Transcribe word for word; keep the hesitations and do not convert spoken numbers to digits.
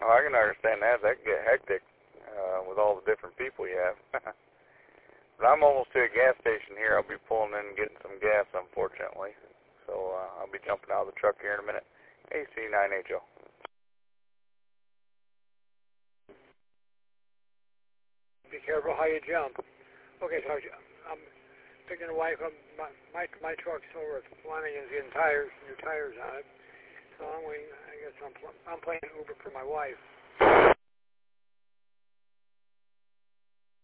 Oh, I can understand that. That can get hectic uh, with all the different people you have. But I'm almost to a gas station here. I'll be pulling in and getting some gas, unfortunately. So uh, I'll be jumping out of the truck here in a minute. A C nine H O. Be careful how you jump. Okay, so I'm picking the wife up. My, my, my truck's over at Fleming is getting tires, new tires on it. So I'm waiting. I guess I'm, I'm playing Uber for my wife.